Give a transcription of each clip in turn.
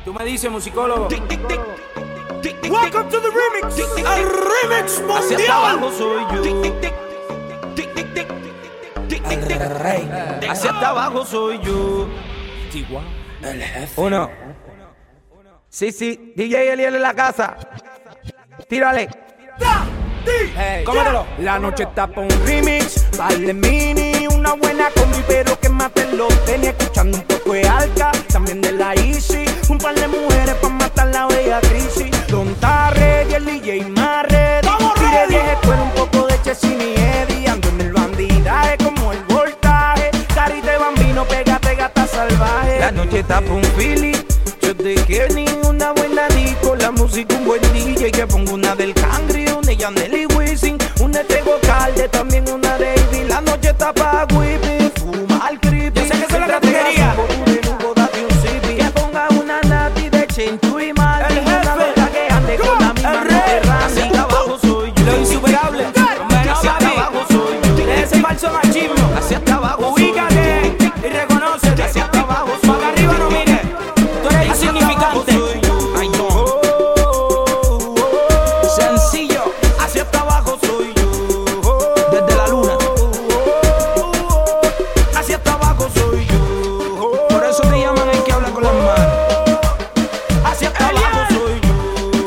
Tú me dices, musicólogo. Welcome to the remix. El remix mundial. Hacia abajo soy yo. El rey. Hacia abajo soy yo. El jefe. Uno. Sí, DJ Eliel en la casa. Tírale. Hey, Cómetelo. La noche está pa' un remix, vale mini, una buena combi, pero que maten los tenis, escuchando un poco de Alca, también de la Easy, un par de mujeres pa' matar la bella crisis, Don Tarre y el DJ más ready, tire 10 escuela, un poco de Chesini y Eddie, ando en el bandidaje como el voltaje, carita de bambino, pégate gata salvaje. La noche está pa' un Philly, yo de Kenny, una buena disco, la música un buen DJ, que pongo una del Cangri, una de Yandel y Wisin, una de Tego Calde, también una de Ivy. La noche está pa' whipping, fuma al creepy. Yo sé que eso es lo que tú querías. Que ponga una nati de Chenchu y Mal, El una jefe. loca que ande con la misma terra. Así abajo soy yo. Lo insuperable. Bueno, Hacia papi, abajo soy yo. de ese falso machismo, Hacia abajo soy yo. ubícate y reconócete. Hacia abajo soy yo. Para arriba no mires, tú eres Hacia insignificante. abajo soy yo. Ay, no. Sencillo, Hacia abajo soy yo. desde la luna. Hacia abajo soy yo. Por eso te llaman el que habla con las manos. Hacia abajo soy yo.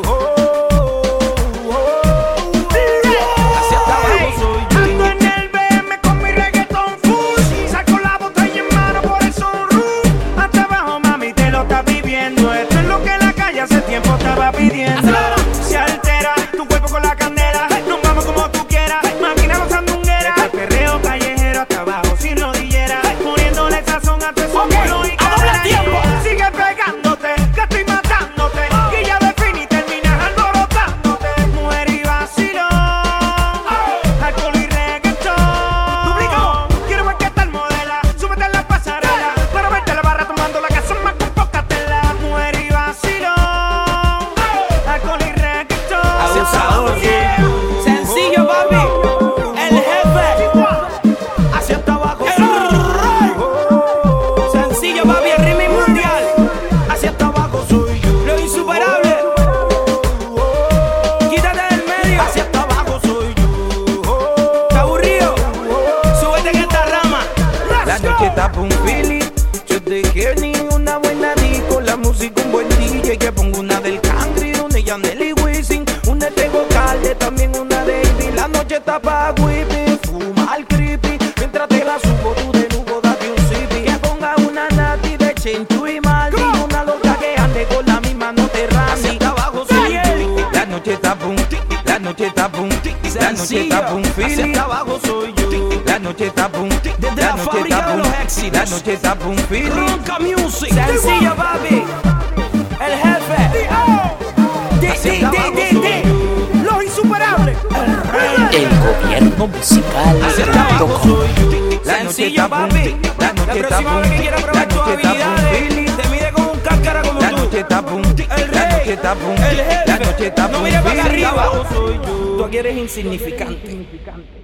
Hacia abajo soy yo. Ando en el BM con mi reggaeton full. Saco la botella en mano por el sunroof. Hasta abajo, mami, te lo estás viviendo. Esto es lo que la calle hace tiempo estaba pidiendo. Se altera tu cuerpo con la candela. Nos vamos como tú quieras. Máquina con sandunguera. Este perreo callejero hasta abajo sin rodillera. Poniéndole sazón a tu esfuerzo y cadera. Sigue pegándote, que estoy matándote. Que ya define y terminas alborotándote. Mujer y vacilón, alcohol y reggaetón. Quiero ver qué tal modela, súbete en la pasarela. Para verte la barra tomando la casa más con poca tela. Mujer y vacilón, alcohol y reggaetón. Abusador, Yeah. Sencillo, papi, el jefe. Hacia abajo El soy yo. Sencillo, papi, el remix mundial. Hacia abajo soy yo. Lo insuperable. Quítate del medio. Hacia abajo soy yo. ¿Está aburrido? Súbete en esta rama. La noche está pa' un Philly, yo de Kenny, una buena disco, la música un buen DJ, que pongo una del Cangri, una de Yandel y Wisin, una de Tego Calde, también una de Ivy. La noche está pa' whipping, fuma al creepy, mientras te la subo tú de nuevo date un sipi. Que ponga una nati de Chenchu y Maldi, una loca que ande con la misma no te randi. Hacia abajo soy yo. La noche está pa' un, la noche está pa' un, la noche está pa' un Philly. Hacia abajo soy yo. La noche está pa' un, Desde la fábrica de los éxitos. la noche está pa' un Philly. Ronca Music. Sencillo, papi. El jefe. Los insuperables. El gobierno musical. Hacia abajo soy yo. La noche Sencillo, está pa' un, papi. la La noche está próxima pa' un, vez que quiera la probar tus noche está pa' un habilidades, Philly. te mide con un cáscara como La tú. noche está pa' un, El la rey. noche está pa' un, El jefe. la noche está pa' No un mires para Philly. arriba. Abajo soy yo. Tú aquí eres insignificante.